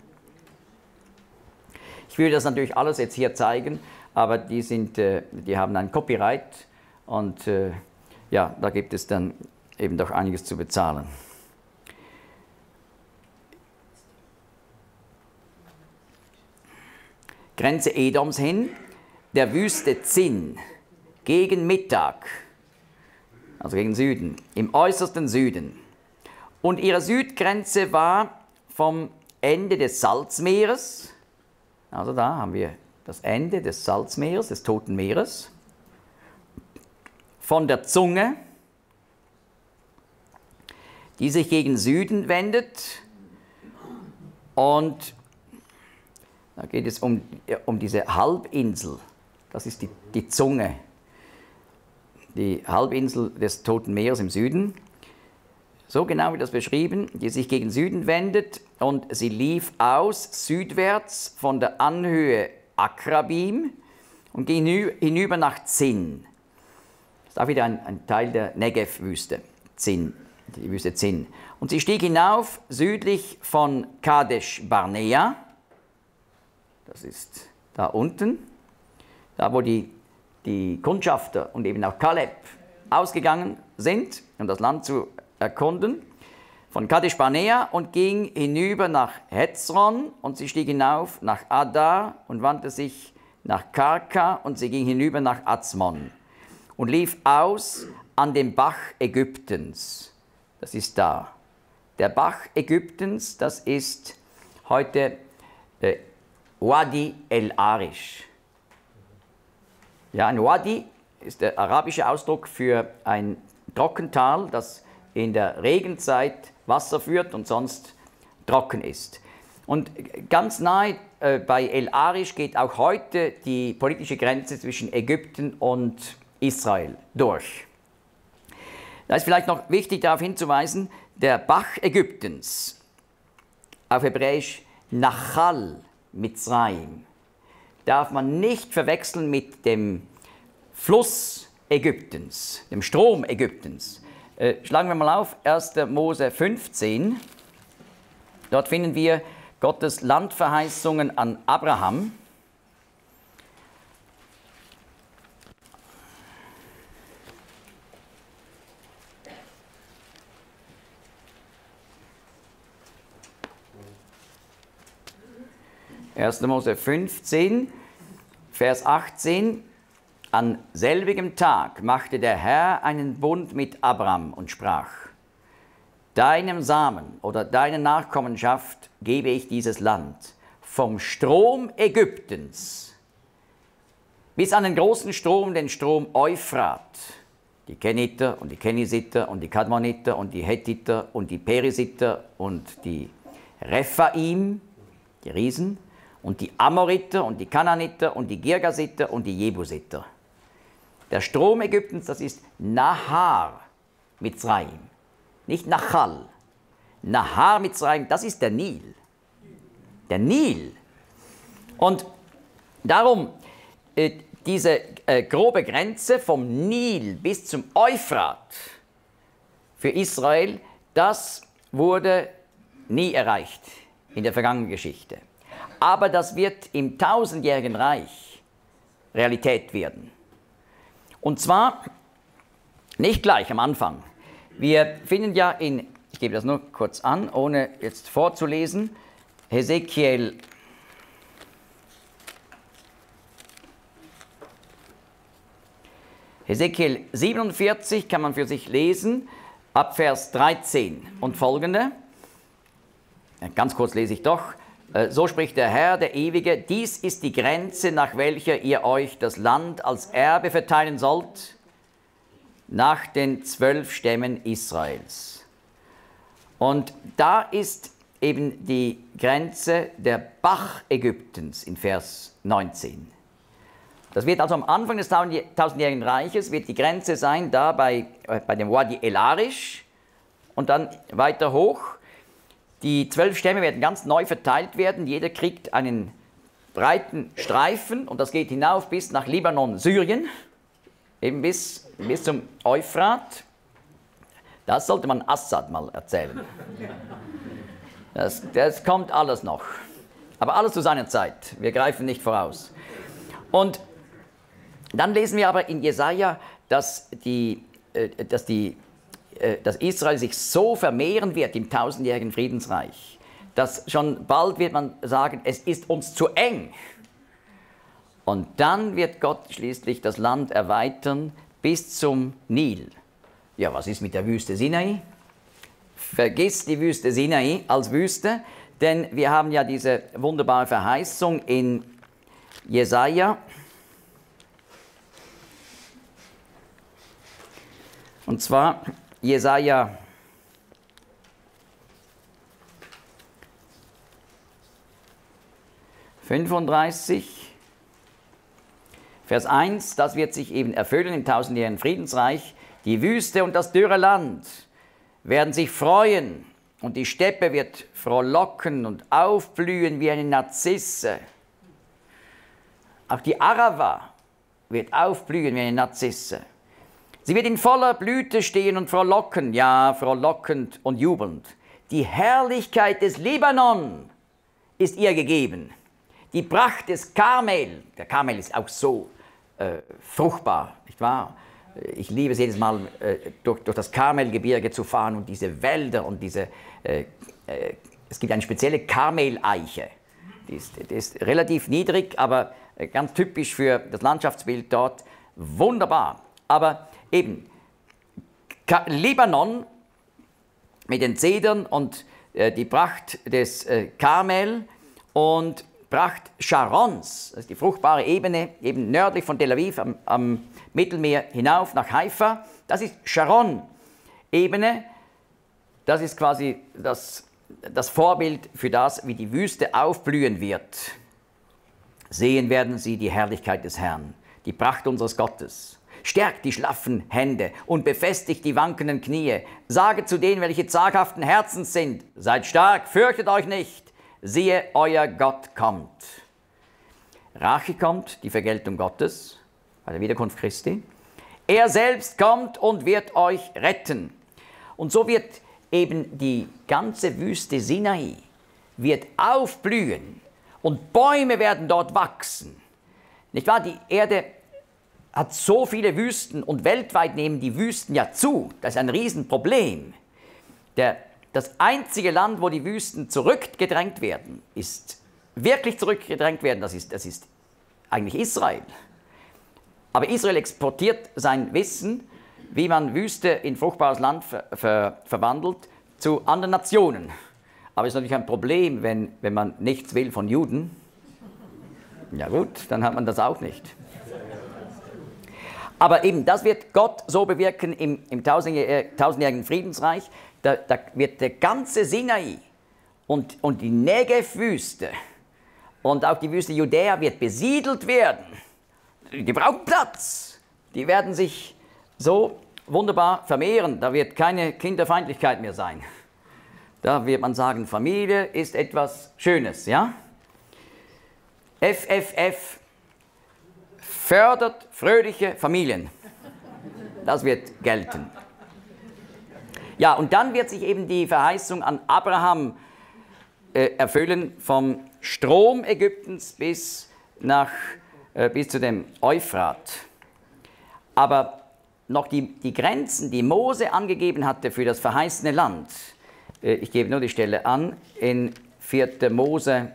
A: Ich will das natürlich alles jetzt hier zeigen, aber die, sind, die haben ein Copyright und ja, da gibt es dann eben doch einiges zu bezahlen. Grenze Edoms hin, der Wüste Zin, gegen Mittag. Also gegen Süden, im äußersten Süden. Und ihre Südgrenze war vom Ende des Salzmeeres, also da haben wir das Ende des Salzmeeres, des Toten Meeres, von der Zunge, die sich gegen Süden wendet, und da geht es um, um diese Halbinsel, das ist die, die Zunge, die Halbinsel des Toten Meeres im Süden, so genau wie das beschrieben, die sich gegen Süden wendet, und sie lief aus südwärts von der Anhöhe Akrabim und ging hinüber nach Zin. Das ist auch wieder ein, ein Teil der Negev-Wüste, Zin, die Wüste Zin. Und sie stieg hinauf südlich von Kadesh Barnea, das ist da unten, da wo die die Kundschafter und eben auch Kaleb ausgegangen sind, um das Land zu erkunden, von Kadesh Barnea, und ging hinüber nach Hezron, und sie stieg hinauf nach Adar und wandte sich nach Karka, und sie ging hinüber nach Azmon und lief aus an dem Bach Ägyptens. Das ist da. Der Bach Ägyptens, das ist heute äh, Wadi el-Arish. Ja, ein Wadi ist der arabische Ausdruck für ein Trockental, das in der Regenzeit Wasser führt und sonst trocken ist. Und ganz nahe äh, bei El Arish geht auch heute die politische Grenze zwischen Ägypten und Israel durch. Da ist vielleicht noch wichtig darauf hinzuweisen, der Bach Ägyptens, auf Hebräisch Nachal Mitzrayim, darf man nicht verwechseln mit dem Fluss Ägyptens, dem Strom Ägyptens. Äh, schlagen wir mal auf, erster Mose fünfzehn. Dort finden wir Gottes Landverheißungen an Abraham. erster Mose fünfzehn, Vers achtzehn. An selbigem Tag machte der Herr einen Bund mit Abraham und sprach: Deinem Samen oder deiner Nachkommenschaft gebe ich dieses Land, vom Strom Ägyptens bis an den großen Strom, den Strom Euphrat. Die Keniter und die Kenisiter und die Kadmoniter und die Hethiter und die Perisiter und die Rephaim, die Riesen, und die Amoriter und die Kananiter und die Girgasiter und die Jebusiter. Der Strom Ägyptens, das ist Nahar Mitzrayim, nicht Nachal. Nahar Mitzrayim, das ist der Nil. Der Nil. Und darum, äh, diese äh, grobe Grenze vom Nil bis zum Euphrat für Israel, das wurde nie erreicht in der vergangenen Geschichte. Aber das wird im tausendjährigen Reich Realität werden. Und zwar nicht gleich am Anfang. Wir finden ja in, ich gebe das nur kurz an, ohne jetzt vorzulesen, Hesekiel Hesekiel siebenundvierzig kann man für sich lesen, ab Vers dreizehn und folgende. Ganz kurz lese ich doch. So spricht der Herr, der Ewige: Dies ist die Grenze, nach welcher ihr euch das Land als Erbe verteilen sollt, nach den zwölf Stämmen Israels. Und da ist eben die Grenze der Bach Ägyptens in Vers neunzehn. Das wird also am Anfang des tausendjährigen Reiches wird die Grenze sein, da bei, bei dem Wadi El Arish und dann weiter hoch. Die zwölf Stämme werden ganz neu verteilt werden. Jeder kriegt einen breiten Streifen und das geht hinauf bis nach Libanon, Syrien, eben bis, bis zum Euphrat. Das sollte man Assad mal erzählen. Das, das kommt alles noch. Aber alles zu seiner Zeit. Wir greifen nicht voraus. Und dann lesen wir aber in Jesaja, dass, die, äh, dass, die, äh, dass Israel sich so vermehren wird im tausendjährigen Friedensreich, dass schon bald wird man sagen, es ist uns zu eng. Und dann wird Gott schließlich das Land erweitern bis zum Nil. Ja, was ist mit der Wüste Sinai? Vergiss die Wüste Sinai als Wüste, denn wir haben ja diese wunderbare Verheißung in Jesaja. Und zwar Jesaja fünfunddreißig, Vers eins, das wird sich eben erfüllen im tausendjährigen Friedensreich. Die Wüste und das dürre Land werden sich freuen und die Steppe wird frohlocken und aufblühen wie eine Narzisse. Auch die Arava wird aufblühen wie eine Narzisse. Sie wird in voller Blüte stehen und frohlocken, ja, frohlockend und jubelnd. Die Herrlichkeit des Libanon ist ihr gegeben. Die Pracht des Karmel, der Karmel ist auch so äh, fruchtbar, nicht wahr? Ich liebe es jedes Mal, äh, durch, durch das Karmelgebirge zu fahren und diese Wälder und diese, äh, äh, es gibt eine spezielle Karmeleiche. Die ist, die ist relativ niedrig, aber äh, ganz typisch für das Landschaftsbild dort. Wunderbar. Aber eben, Ka Libanon mit den Zedern und äh, die Pracht des äh, Karmel und Pracht Scharons, das ist die fruchtbare Ebene, eben nördlich von Tel Aviv am, am Mittelmeer hinauf nach Haifa. Das ist Sharon-Ebene, das ist quasi das, das Vorbild für das, wie die Wüste aufblühen wird. Sehen werden sie die Herrlichkeit des Herrn, die Pracht unseres Gottes. Stärkt die schlaffen Hände und befestigt die wankenden Knie. Sage zu denen, welche zaghaften Herzens sind, seid stark, fürchtet euch nicht. Siehe, euer Gott kommt. Rache kommt, die Vergeltung Gottes, bei der Wiederkunft Christi. Er selbst kommt und wird euch retten. Und so wird eben die ganze Wüste Sinai wird aufblühen und Bäume werden dort wachsen. Nicht wahr? Die Erde hat so viele Wüsten und weltweit nehmen die Wüsten ja zu. Das ist ein Riesenproblem. Der, das einzige Land, wo die Wüsten zurückgedrängt werden, ist wirklich zurückgedrängt werden, das ist, das ist eigentlich Israel. Aber Israel exportiert sein Wissen, wie man Wüste in fruchtbares Land ver, ver, verwandelt, zu anderen Nationen. Aber es ist natürlich ein Problem, wenn, wenn man nichts will von Juden. Ja gut, dann hat man das auch nicht. Aber eben, das wird Gott so bewirken im, im tausendjährigen Friedensreich. Da, da wird der ganze Sinai und, und die Negev-Wüste und auch die Wüste Judäa wird besiedelt werden. Die brauchen Platz. Die werden sich so wunderbar vermehren. Da wird keine Kinderfeindlichkeit mehr sein. Da wird man sagen, Familie ist etwas Schönes, ja? F F F fördert fröhliche Familien. Das wird gelten. Ja, und dann wird sich eben die Verheißung an Abraham äh, erfüllen, vom Strom Ägyptens bis, nach, äh, bis zu dem Euphrat. Aber noch die, die Grenzen, die Mose angegeben hatte für das verheißene Land, äh, ich gebe nur die Stelle an, in vierter Mose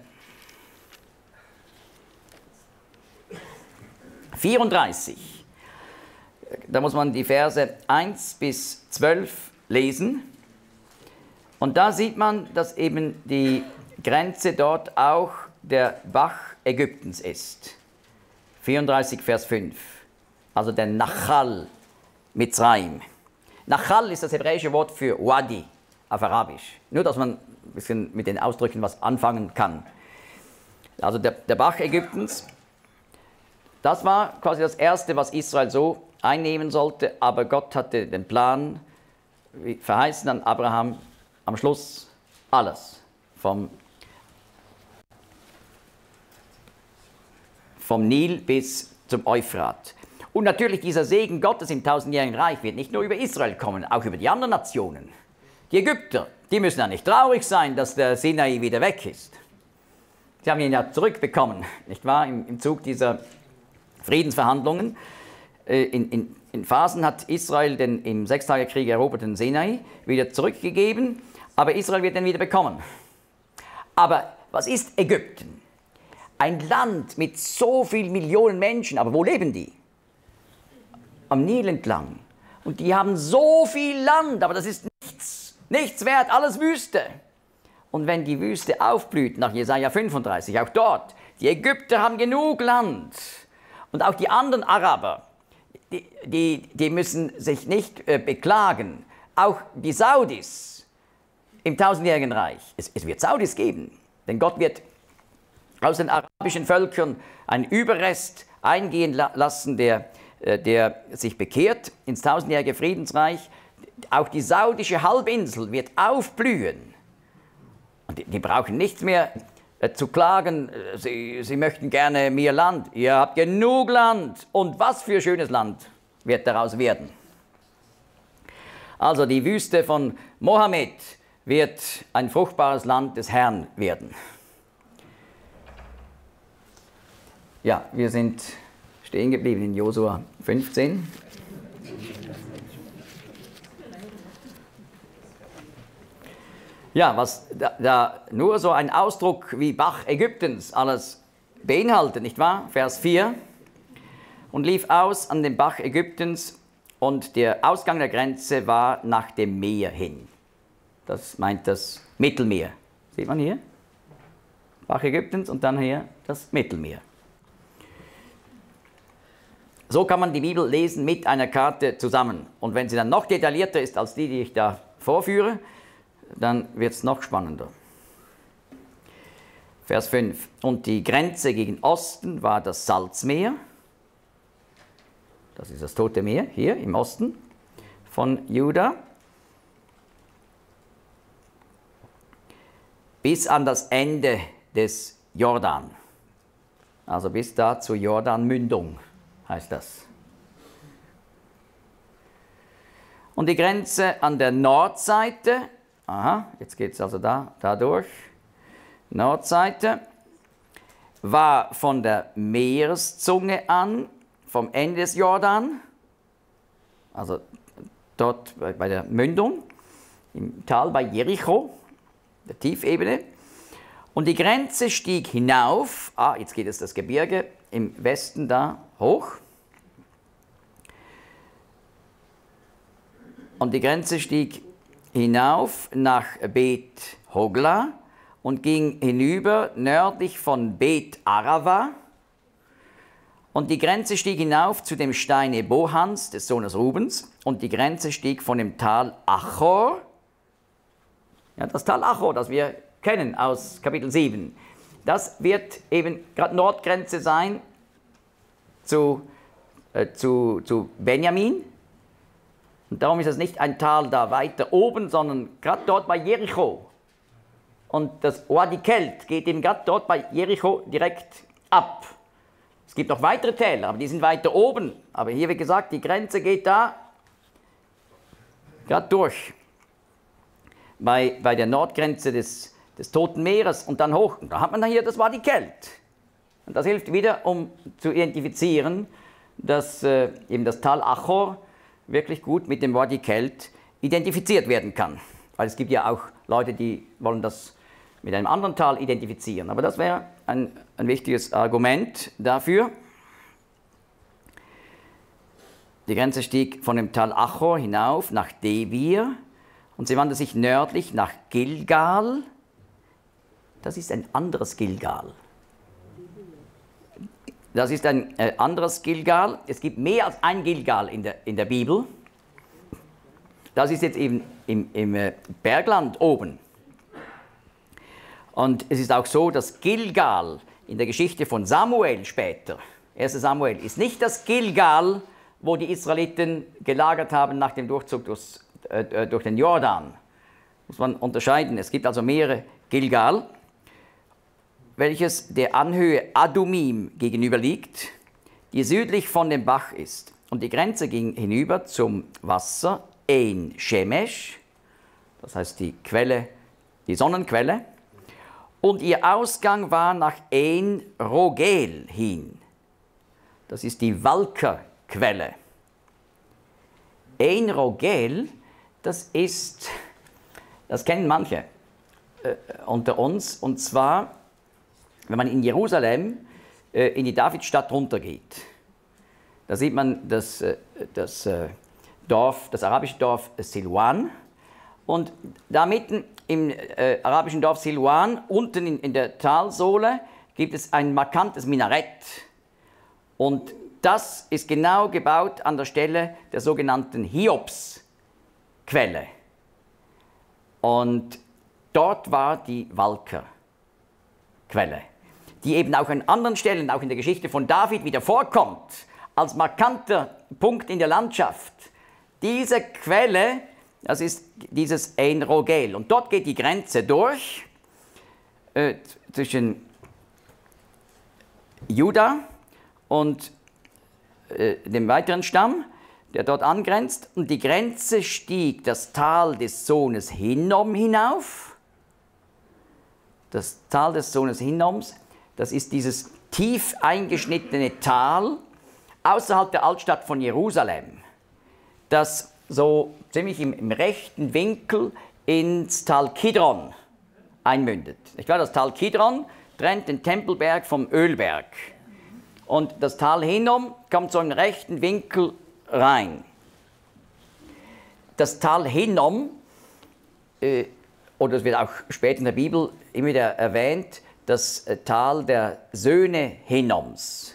A: vierunddreißig. Da muss man die Verse eins bis zwölf lesen. Und da sieht man, dass eben die Grenze dort auch der Bach Ägyptens ist. vierunddreißig, Vers fünf. Also der Nachal Mitzrayim. Nachal ist das hebräische Wort für Wadi auf Arabisch. Nur, dass man ein bisschen mit den Ausdrücken was anfangen kann. Also der, der Bach Ägyptens. Das war quasi das Erste, was Israel so einnehmen sollte, aber Gott hatte den Plan, wie verheißen an Abraham, am Schluss alles, vom, vom Nil bis zum Euphrat. Und natürlich dieser Segen Gottes im tausendjährigen Reich wird nicht nur über Israel kommen, auch über die anderen Nationen. Die Ägypter, die müssen ja nicht traurig sein, dass der Sinai wieder weg ist. Sie haben ihn ja zurückbekommen, nicht wahr, im, im Zug dieser Friedensverhandlungen. In, in, in Phasen hat Israel den im Sechstagekrieg eroberten Sinai wieder zurückgegeben, aber Israel wird den wieder bekommen. Aber was ist Ägypten? Ein Land mit so vielen Millionen Menschen, aber wo leben die? Am Nil entlang. Und die haben so viel Land, aber das ist nichts, nichts wert, alles Wüste. Und wenn die Wüste aufblüht, nach Jesaja fünfunddreißig, auch dort, die Ägypter haben genug Land. Und auch die anderen Araber, die, die, die müssen sich nicht äh, beklagen. Auch die Saudis im tausendjährigen Reich. Es, es wird Saudis geben, denn Gott wird aus den arabischen Völkern einen Überrest eingehen la lassen, der, äh, der sich bekehrt ins tausendjährige Friedensreich. Auch die saudische Halbinsel wird aufblühen. Und die, die brauchen nichts mehr zu klagen, sie, sie möchten gerne mehr Land. Ihr habt genug Land. Und was für schönes Land wird daraus werden. Also die Wüste von Mohammed wird ein fruchtbares Land des Herrn werden. Ja, wir sind stehen geblieben in Josua fünfzehn. Ja, was da, da nur so ein Ausdruck wie Bach Ägyptens alles beinhaltet, nicht wahr? Vers vier. Und lief aus an den Bach Ägyptens und der Ausgang der Grenze war nach dem Meer hin. Das meint das Mittelmeer. Sieht man hier? Bach Ägyptens und dann hier das Mittelmeer. So kann man die Bibel lesen mit einer Karte zusammen. Und wenn sie dann noch detaillierter ist als die, die ich da vorführe, dann wird es noch spannender. Vers fünf. Und die Grenze gegen Osten war das Salzmeer. Das ist das Tote Meer, hier im Osten von Juda. Bis an das Ende des Jordan. Also bis da zur Jordanmündung heißt das. Und die Grenze an der Nordseite, aha, jetzt geht es also da, da durch, Nordseite, war von der Meereszunge an, vom Ende des Jordan, also dort bei der Mündung, im Tal bei Jericho, der Tiefebene. Und die Grenze stieg hinauf, ah, jetzt geht es das Gebirge im Westen da hoch. Und die Grenze stieg hinauf nach Bet Hogla und ging hinüber nördlich von Bet Arava. Und die Grenze stieg hinauf zu dem Steine Bohans, des Sohnes Rubens. Und die Grenze stieg von dem Tal Achor, ja, das Tal Achor, das wir kennen aus Kapitel sieben. Das wird eben gerade Nordgrenze sein zu, äh, zu, zu Benjamin. Und darum ist es nicht ein Tal da weiter oben, sondern gerade dort bei Jericho. Und das Wadi Kelt geht eben gerade dort bei Jericho direkt ab. Es gibt noch weitere Täler, aber die sind weiter oben. Aber hier, wie gesagt, die Grenze geht da gerade durch. Bei, bei der Nordgrenze des, des Toten Meeres und dann hoch. Und da hat man hier das Wadi Kelt. Und das hilft wieder, um zu identifizieren, dass äh, eben das Tal Achor wirklich gut mit dem Wadi Kelt identifiziert werden kann. Weil es gibt ja auch Leute, die wollen das mit einem anderen Tal identifizieren. Aber das wäre ein, ein wichtiges Argument dafür. Die Grenze stieg von dem Tal Achor hinauf nach Debir und sie wandte sich nördlich nach Gilgal. Das ist ein anderes Gilgal. Das ist ein äh, anderes Gilgal. Es gibt mehr als ein Gilgal in der, in der Bibel. Das ist jetzt eben im, im äh, Bergland oben. Und es ist auch so, dass Gilgal in der Geschichte von Samuel später, erster Samuel, ist nicht das Gilgal, wo die Israeliten gelagert haben nach dem Durchzug durch, äh, durch den Jordan. Muss man unterscheiden. Es gibt also mehrere Gilgal, welches der Anhöhe Adumim gegenüber liegt, die südlich von dem Bach ist. Und die Grenze ging hinüber zum Wasser Ein Shemesh, das heißt die Quelle, die Sonnenquelle. Und ihr Ausgang war nach Ein Rogel hin. Das ist die Walkerquelle. Ein Rogel, das ist, das kennen manche äh, unter uns, und zwar, wenn man in Jerusalem äh, in die Davidstadt runtergeht, da sieht man das, äh, das äh, Dorf, das arabische Dorf Silwan, und da mitten im äh, arabischen Dorf Silwan, unten in, in der Talsohle, gibt es ein markantes Minarett. Und das ist genau gebaut an der Stelle der sogenannten Hiobsquelle. Und dort war die Walkerquelle, die eben auch an anderen Stellen, auch in der Geschichte von David, wieder vorkommt, als markanter Punkt in der Landschaft. Diese Quelle, das ist dieses Ein Rogel. Und dort geht die Grenze durch äh, zwischen Juda und äh, dem weiteren Stamm, der dort angrenzt. Und die Grenze stieg das Tal des Sohnes Hinnom hinauf. Das Tal des Sohnes Hinnoms, das ist dieses tief eingeschnittene Tal außerhalb der Altstadt von Jerusalem, das so ziemlich im, im rechten Winkel ins Tal Kidron einmündet. Ich glaube, das Tal Kidron trennt den Tempelberg vom Ölberg. Und das Tal Hinnom kommt so im rechten Winkel rein. Das Tal Hinnom, äh, oder es wird auch später in der Bibel immer wieder erwähnt, das äh, Tal der Söhne Hinnoms.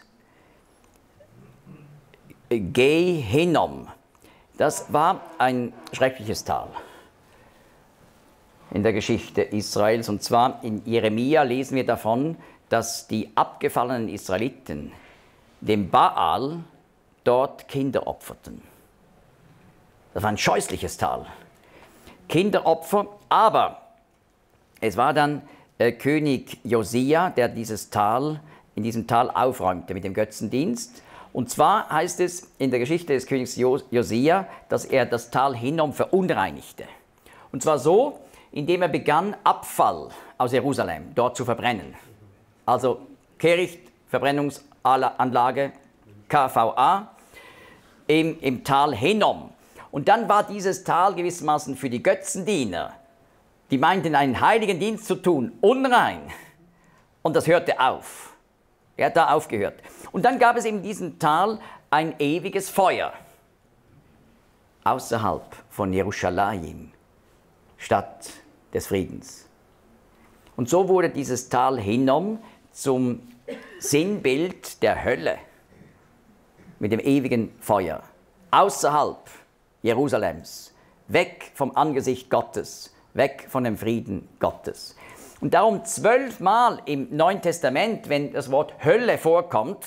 A: Äh, Geh Hinnom. Das war ein schreckliches Tal. in der Geschichte Israels. Und zwar in Jeremia lesen wir davon, dass die abgefallenen Israeliten dem Baal dort Kinder opferten. Das war ein scheußliches Tal. Kinderopfer, aber es war dann äh, König Josia, der dieses Tal, in diesem Tal aufräumte mit dem Götzendienst. Und zwar heißt es in der Geschichte des Königs Josia, dass er das Tal Hinnom verunreinigte. Und zwar so, indem er begann, Abfall aus Jerusalem dort zu verbrennen. Also Kehricht, Verbrennungsanlage, K V A, im, im Tal Hinnom. Und dann war dieses Tal gewissermaßen für die Götzendiener, die meinten, einen heiligen Dienst zu tun, unrein. Und das hörte auf. Er hat da aufgehört. Und dann gab es in diesem Tal ein ewiges Feuer. Außerhalb von Jerusalem, Stadt des Friedens. Und so wurde dieses Tal Hinnom zum Sinnbild der Hölle mit dem ewigen Feuer. Außerhalb Jerusalems, weg vom Angesicht Gottes, weg von dem Frieden Gottes. Und darum zwölfmal im Neuen Testament, wenn das Wort Hölle vorkommt,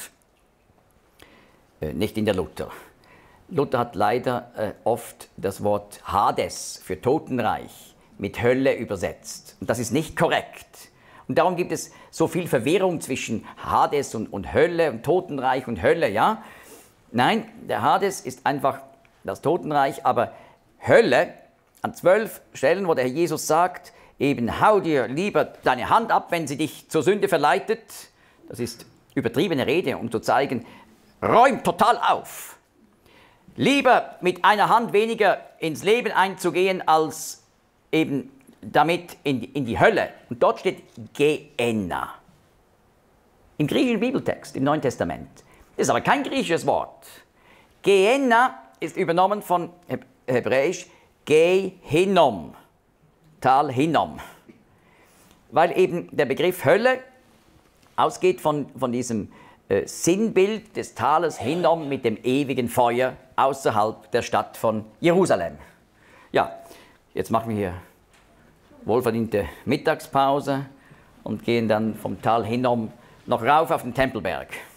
A: äh, nicht in der Luther. Luther hat leider äh, oft das Wort Hades für Totenreich mit Hölle übersetzt. Und das ist nicht korrekt. Und darum gibt es so viel Verwirrung zwischen Hades und, und Hölle und Totenreich und Hölle, ja? Nein, der Hades ist einfach das Totenreich, aber Hölle, an zwölf Stellen, wo der Herr Jesus sagt, eben hau dir lieber deine Hand ab, wenn sie dich zur Sünde verleitet. Das ist übertriebene Rede, um zu zeigen, räum total auf. Lieber mit einer Hand weniger ins Leben einzugehen, als eben damit in die, in die Hölle. Und dort steht Gehenna. Im griechischen Bibeltext, im Neuen Testament. Das ist aber kein griechisches Wort. Gehenna ist übernommen von Hebräisch Gehinnom, Tal Hinnom. Weil eben der Begriff Hölle ausgeht von, von diesem äh, Sinnbild des Tales Hinnom mit dem ewigen Feuer außerhalb der Stadt von Jerusalem. Ja, jetzt machen wir hier wohlverdiente Mittagspause und gehen dann vom Tal Hinnom noch rauf auf den Tempelberg.